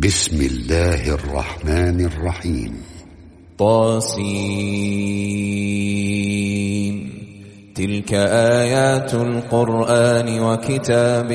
بسم الله الرحمن الرحيم. طاسين. تلك آيات القرآن وكتاب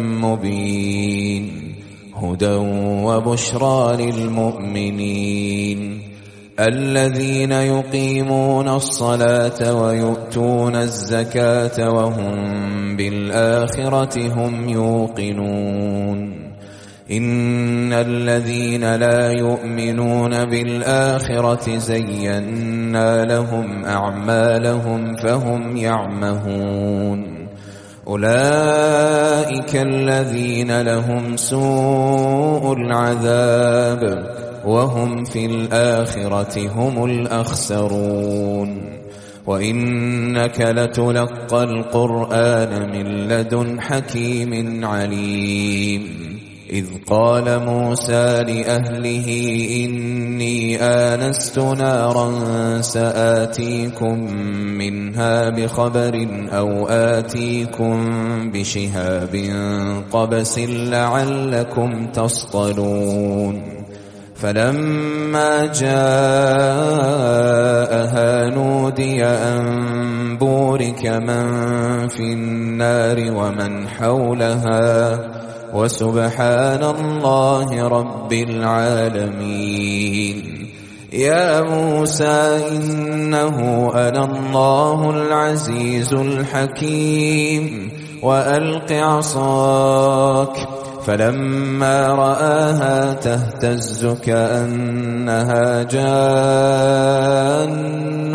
مبين هدى وبشرى للمؤمنين الذين يقيمون الصلاة ويؤتون الزكاة وهم بالآخرة هم يوقنون. إن الذين لا يؤمنون بالآخرة زينا لهم أعمالهم فهم يعمهون. أولئك الذين لهم سوء العذاب وهم في الآخرة هم الأخسرون. وإنك لتلقى القرآن من لدن حكيم عليم. إذ قال موسى لأهله إني آنست نارا سآتيكم منها بخبر أو آتيكم بشهاب قبس لعلكم تصطلون. فلما جاءها نودي أن بورك من في النار ومن حولها وسبحان الله رب العالمين. يا موسى إنه أنا الله العزيز الحكيم وألق عصاك. فلما رآها تهتز كأنها جان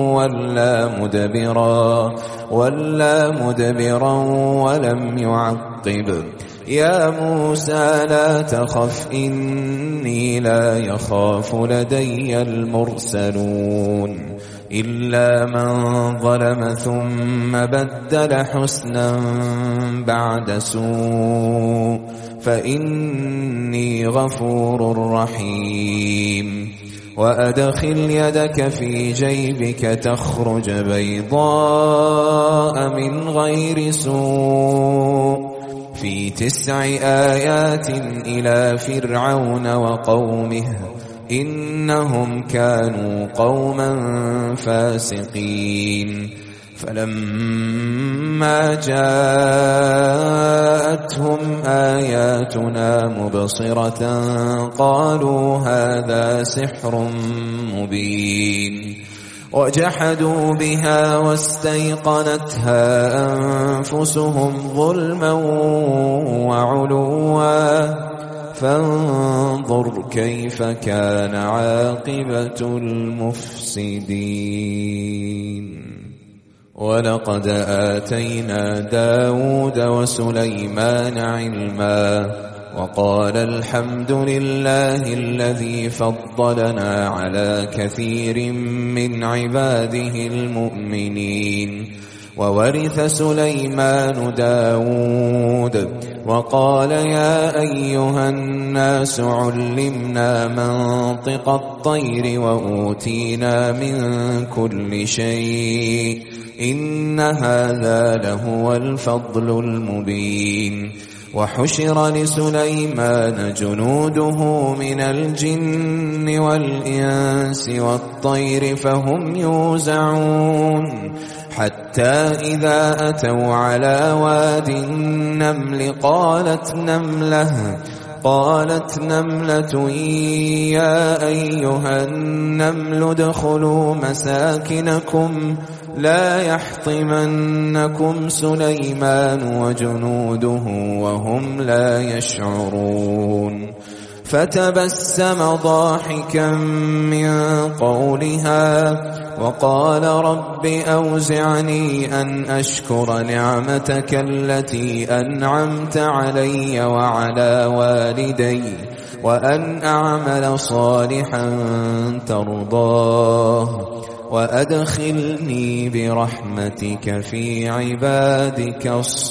ولا مدبرا ولم يعقب. يا موسى لا تخف إني لا يخاف لدي المرسلون. إلا من ظلم ثم بدل حسنا بعد سوء فإني غفور رحيم. وأدخل يدك في جيبك تخرج بيضاء من غير سوء في 9 آيات إلى فرعون وقومه إنهم كانوا قوما فاسقين. فلما جاءتهم آياتنا مبصرة قالوا هذا سحر مبين. وجحدوا بها واستيقنتها أنفسهم ظلما وعلوا فانظر كيف كان عاقبة المفسدين. ولقد آتينا داود وسليمان علما وقال الحمد لله الذي فضلنا على كثير من عباده المؤمنين. وورث سليمان داود وقال يا أيها الناس علمنا منطق الطير وأوتينا من كل شيء إن هذا لهو الفضل المبين. وحشر لسليمان جنوده من الجن والإنس والطير فهم يوزعون حتى إذا أتوا على واد النمل قالت نملة يا أيها النمل ادخلوا مساكنكم لا يحطمنكم سليمان وجنوده وهم لا يشعرون. فتبسم ضاحكا من قولها وقال رب أوزعني أن أشكر نعمتك التي أنعمت علي وعلى والدي وأن أعمل صالحا ترضاه وأدخلني برحمتك في عبادك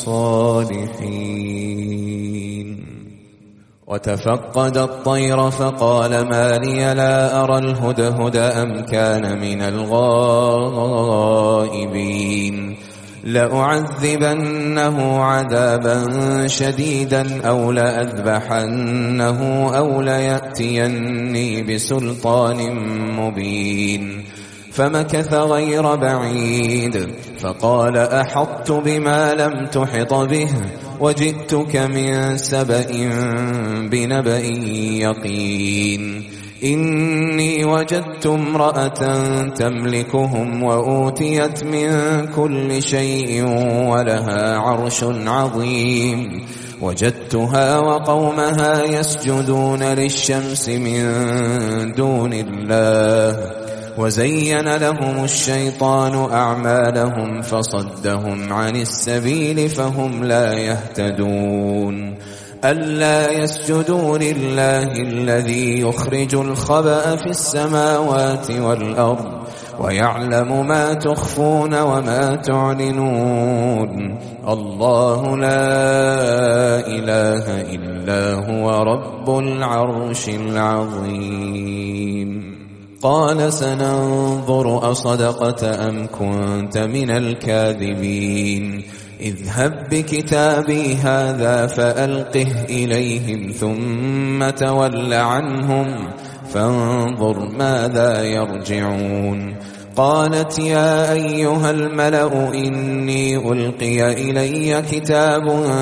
الصالحين. وتفقد الطير فقال ما لي لا أرى الهدهد أم كان من الغائبين. لأعذبنه عذابا شديدا أو لأذبحنه أو ليأتيني بسلطان مبين. فمكث غير بعيد فقال أحطت بما لم تحط به وجئتك من سبأ بنبأ يقين. إني وجدت امرأة تملكهم وأوتيت من كل شيء ولها عرش عظيم. وجدتها وقومها يسجدون للشمس من دون الله وزين لهم الشيطان أعمالهم فصدهم عن السبيل فهم لا يهتدون. ألا يسجدوا لله الذي يخرج الخبأ في السماوات والأرض ويعلم ما تخفون وما تعلنون. الله لا إله إلا هو رب العرش العظيم. قال سننظر أصدقت أم كنت من الكاذبين. اذهب بكتابي هذا فألقه إليهم ثم تول عنهم فانظر ماذا يرجعون. قالت يا أيها الملأ إني ألقي إلي كتاب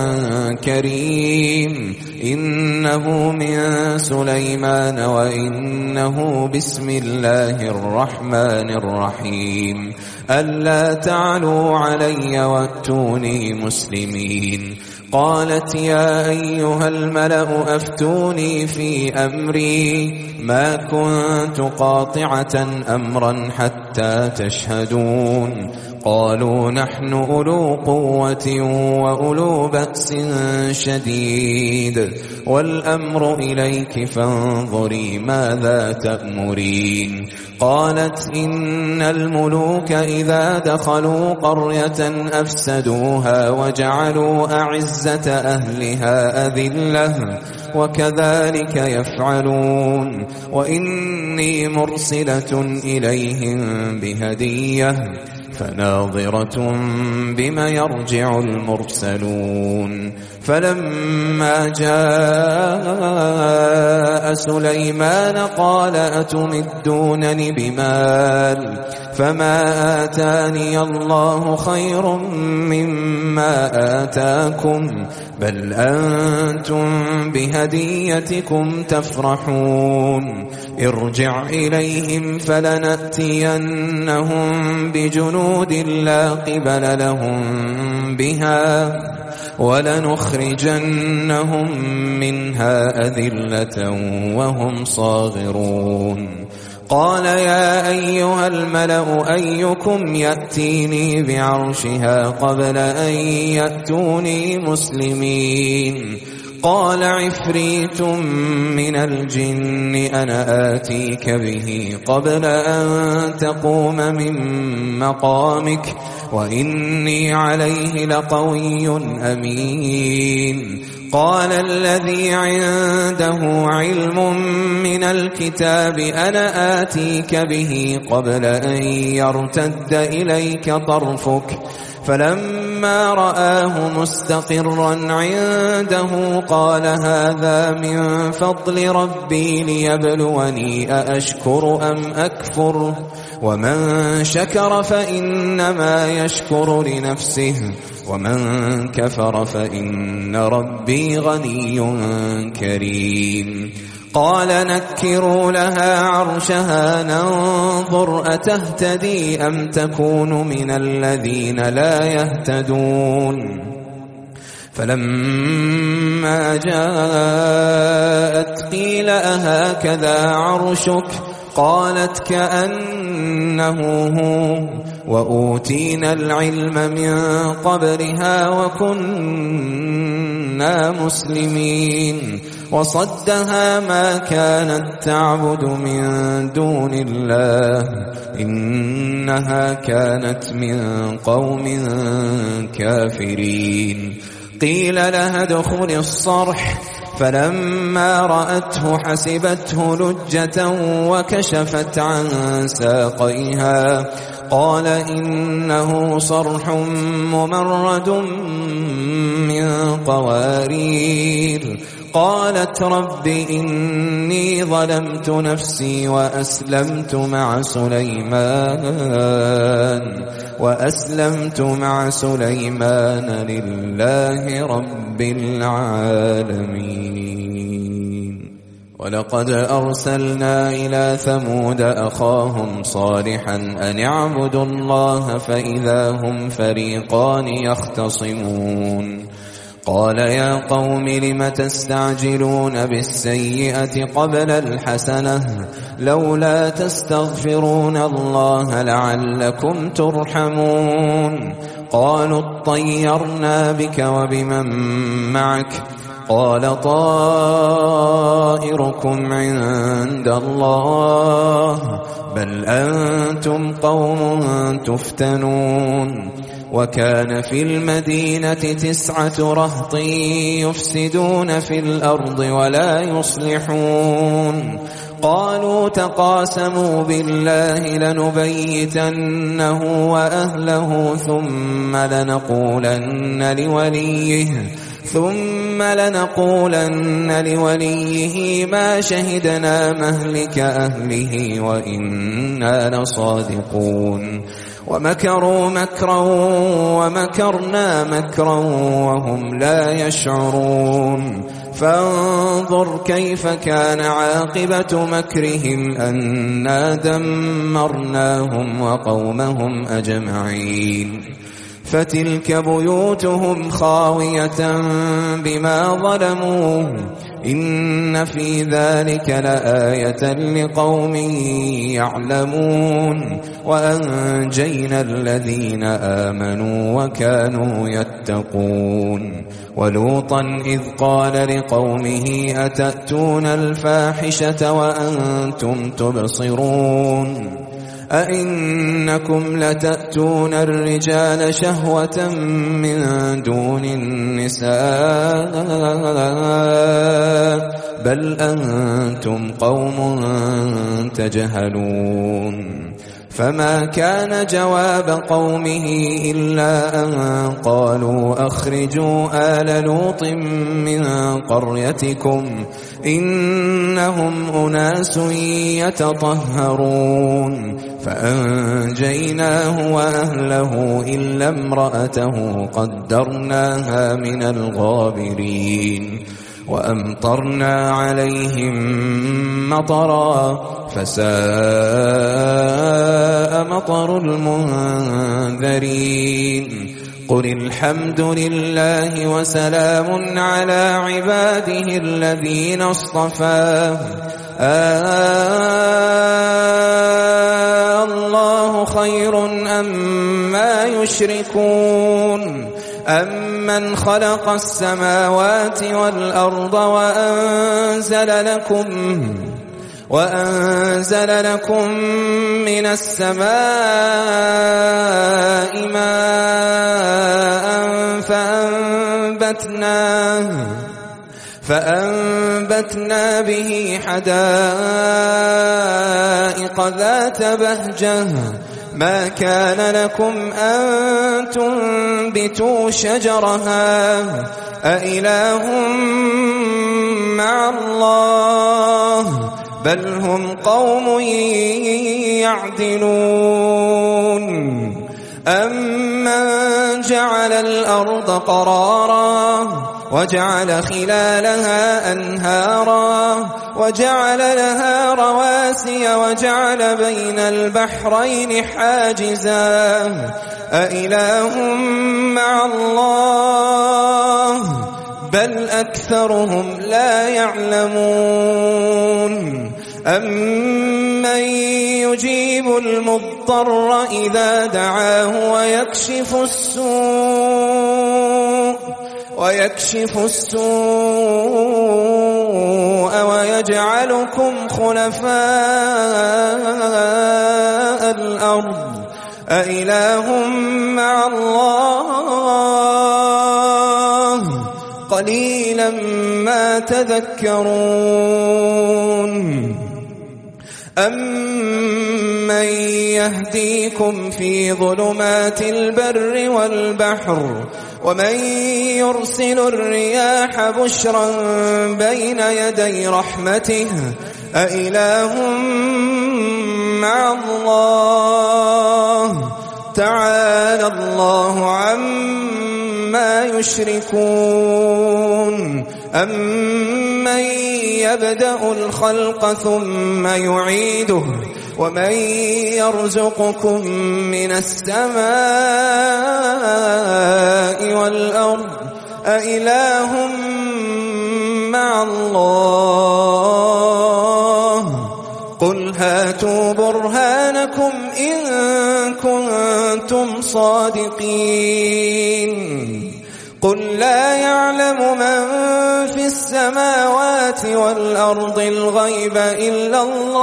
كريم إنه من سليمان وإنه بسم الله الرحمن الرحيم. ألا تعلوا علي وأتوني مسلمين. قالت يا أيها الملأ أفتوني في أمري ما كنت قاطعة أمرا حتى تشهدون. قالوا نحن أولو قوة وأولو بأس شديد والأمر إليك فانظري ماذا تأمرين. قالت إن الملوك إذا دخلوا قرية أفسدوها وجعلوا أعزة أهلها أذلة وكذلك يفعلون. وإني مرسلة إليهم بهدية فناظرة بما يرجع المرسلون. فلما جاء سليمان قال أتمدونني بمال فما آتاني الله خير مما آتاكم بل أنتم بهديتكم تفرحون. ارجع إليهم فلنأتينهم بجنود لا قبل لهم بها ولنخرجنهم منها أذلة وهم صاغرون. قال يا أيها الملأ أيكم يأتيني بعرشها قبل أن يأتوني مسلمين. قال عفريت من الجن أنا آتيك به قبل أن تقوم من مقامك وإني عليه لقوي أمين. قال الذي عنده علم من الكتاب أنا آتيك به قبل أن يرتد إليك طرفك فلما رآه مستقرا عنده قال هذا من فضل ربي ليبلوني أأشكر أم أكفر ومن شكر فإنما يشكر لنفسه ومن كفر فإن ربي غني كريم. قال نكروا لها عرشها ننظر أتهتدي أم تكون من الذين لا يهتدون. فلما جاءت قيل أهكذا عرشك قالت كأنه هو وأوتينا العلم من قبلها وكنا مسلمين. وصدها ما كانت تعبد من دون الله إنها كانت من قوم كافرين. قيل لها ادخل الصرح فلما رأته حسبته لجة وكشفت عن ساقيها قال إنه صرح ممرد من قوارير. قالت رب إني ظلمت نفسي وأسلمت مع سليمان لله رب العالمين. ولقد أرسلنا إلى ثمود أخاهم صالحا أن اعبدوا الله فإذا هم فريقان يختصمون. قال يا قوم لم تستعجلون بالسيئة قبل الحسنة لولا تستغفرون الله لعلكم ترحمون. قالوا اطيرنا بك وبمن معك قال طائركم عند الله بل أنتم قوم تفتنون. وكان في المدينة 9 رهط يفسدون في الأرض ولا يصلحون. قالوا تقاسموا بالله لنبيتنه وأهله ثم لنقولن لوليه ما شهدنا مهلك أهله وإنا لصادقون. ومكروا مكرا ومكرنا مكرا وهم لا يشعرون. فانظر كيف كان عاقبة مكرهم أنا دمرناهم وقومهم أجمعين. فتلك بيوتهم خاوية بما ظلموا إن في ذلك لآية لقوم يعلمون. وأنجينا الذين آمنوا وكانوا يتقون. ولوطا إذ قال لقومه أتأتون الفاحشة وأنتم تبصرون أئنكم لتأتون الرجال شهوة من دون النساء بل أنتم قوم تجهلون. فما كان جواب قومه إلا أن قالوا أخرجوا آل لوط من قريتكم إنهم أناس يتطهرون. فأنجيناه وأهله إلا امرأته قدرناها من الغابرين. وأمطرنا عليهم مطرا فساء مطر المنذرين. قل الحمد لله وسلام على عباده الذين اصطفى الله خير أما يشركون. أمن خلق السماوات والأرض وأنزل لكم من السماء ماء فأنبتنا به حدائق ذات بهجة ما كان لكم أن تنبتوا شجرها أإله مع الله بل هم قوم يعدلون. أمن جعل الأرض قرارا وجعل خلالها أنهارا وجعل لها رواسي وجعل بين البحرين حاجزا أإله مع الله بل أكثرهم لا يعلمون. أمن يجيب المضطر إذا دعاه ويكشف السوء ويجعلكم خلفاء الأرض أإله مع الله قليلا ما تذكرون. من يهديكم في ظلمات البر والبحر ومن يرسل الرياح بشرا بين يدي رحمته أإله مع الله تعالى الله عما يشركون أمن يبدأ الخلق ثم يعيده ومن يرزقكم من السماء والأرض أإله مع الله قل هاتوا برهانكم إن كنتم صادقين قل لا يعلم من في السماوات والأرض الغيب إلا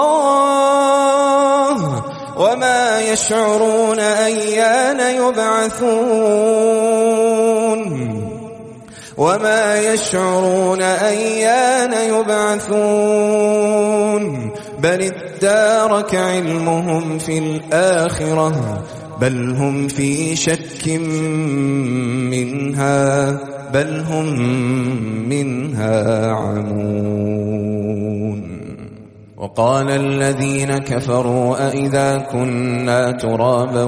الله وما يشعرون أيان يبعثون بل ادارك علمهم في الآخرة بل هم في شك منها بل هم منها عمون وقال الذين كفروا أئذا كنا ترابا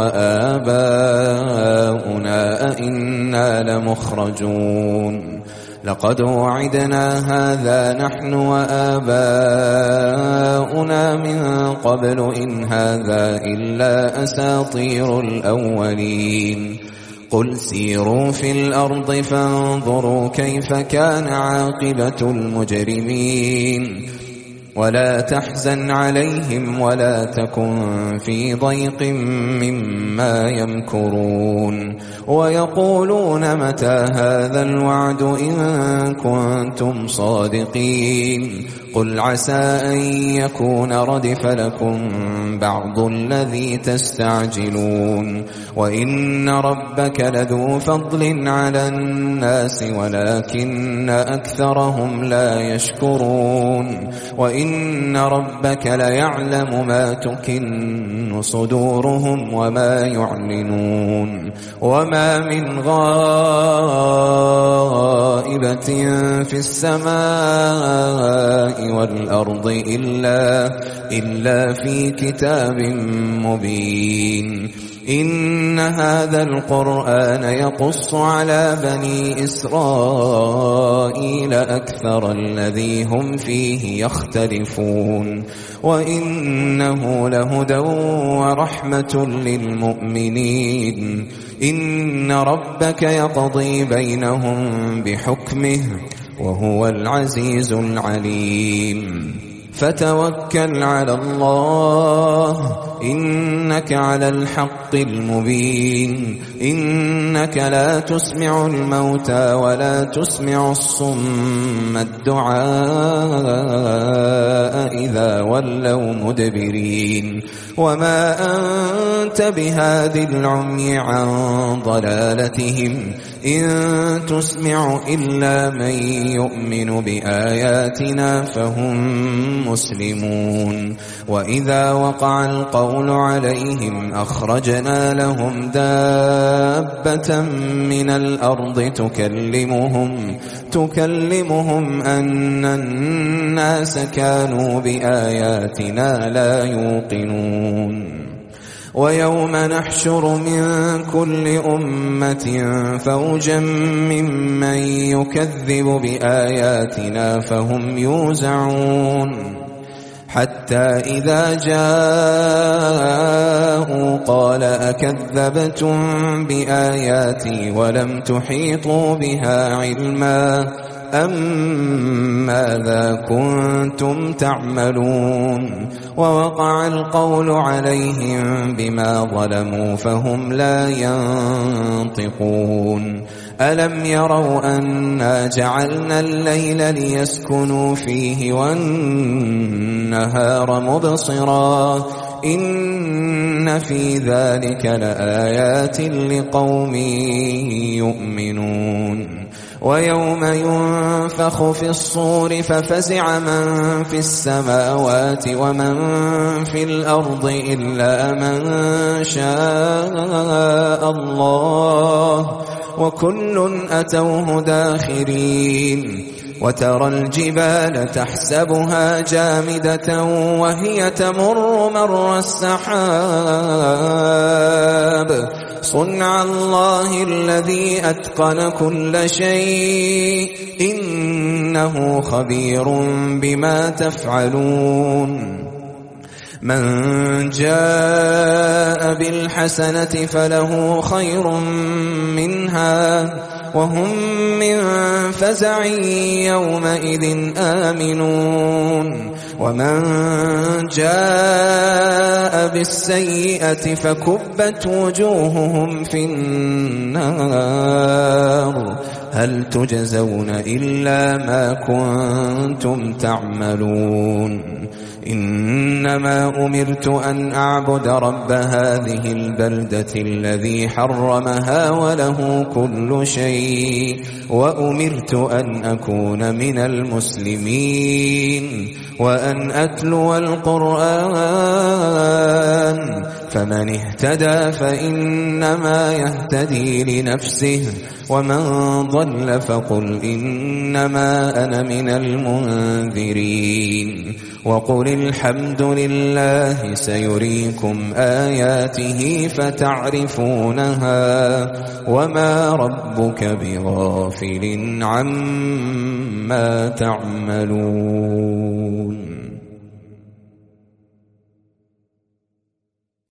وآباؤنا أئنا لمخرجون لقد وعدنا هذا نحن وآباؤنا من قبل إن هذا إلا أساطير الأولين قل سيروا في الأرض فانظروا كيف كان عاقبة المجرمين ولا تحزن عليهم ولا تكن في ضيق مما يمكرون ويقولون متى هذا الوعد إن كنتم صادقين قل عسى أن يكون ردف لكم بعض الذي تستعجلون وإن ربك لذو فضل على الناس ولكن أكثرهم لا يشكرون وإن ربك ليعلم ما تكن صدورهم وما يعلنون وما من غائبة في السماء والأرض إلا في كتاب مبين إن هذا القرآن يقص على بني إسرائيل أكثر الذي هم فيه يختلفون وإنه لهدى ورحمة للمؤمنين إن ربك يقضي بينهم بحكمه وهو العزيز العليم فتوكل على الله إنك على الحق المبين إنك لا تسمع الموتى ولا تسمع الصم الدعاء إذا ولوا مدبرين وما أنت بهاد العمي عن ضلالتهم إن تسمع إلا من يؤمن بآياتنا فهم مسلمون وإذا وقع القول عليهم أخرجنا لهم دابة من الأرض تكلمهم أن الناس كانوا بآياتنا لا يوقنون ويوم نحشر من كل أمة فوجا ممن يكذب بآياتنا فهم يوزعون حتى إذا جاءوا قال أكذبتم بآياتي ولم تحيطوا بها علما أم ماذا كنتم تعملون ووقع القول عليهم بما ظلموا فهم لا ينطقون ألم يروا أنا جعلنا الليل ليسكنوا فيه والنهار مبصرا إن في ذلك لآيات لقوم يؤمنون ويوم ينفخ في الصور ففزع من في السماوات ومن في الأرض إلا من شاء الله وكل أتوه داخرين وترى الجبال تحسبها جامدة وهي تمر مر السحاب صنع الله الذي أتقن كل شيء إنه خبير بما تفعلون من جاء بالحسنة فله خير منها وهم من فزع يومئذ آمنون ومن جاء بالسيئة فكبت وجوههم في النار هل تجزون إلا ما كنتم تعملون إنما أمرت أن أعبد رب هذه البلدة الذي حرمها وله كل شيء وأمرت أن أكون من المسلمين وأن أتلو القرآن فمن اهتدى فإنما يهتدي لنفسه ومن ضل فقل إنما أنا من المنذرين وقل الحمد لله سيريكم آياته فتعرفونها وما ربك بغافل عما تعملون.